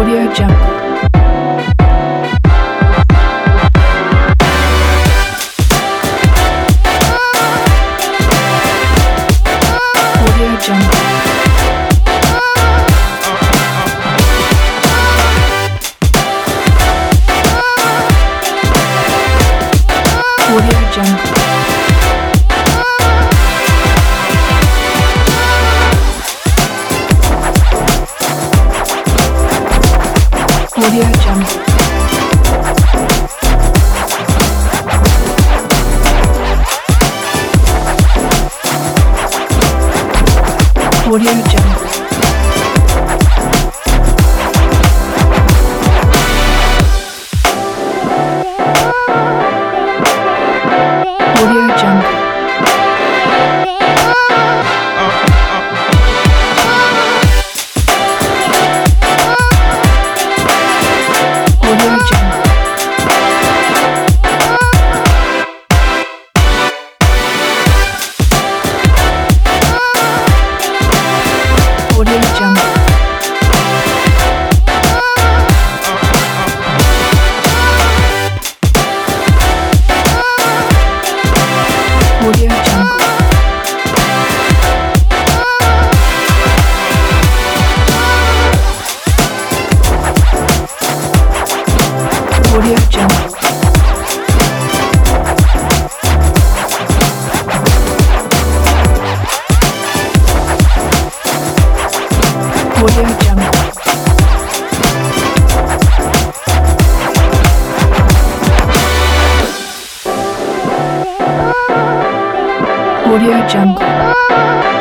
Audio Jungle. Audio Jungle. Audio Jungle. Audio Jungle. Audio Jungle. Audio Jungle. Audio Jungle. Audio Jungle. Audio Jungle. Audio Jungle. Audio Jungle. Audio Jungle.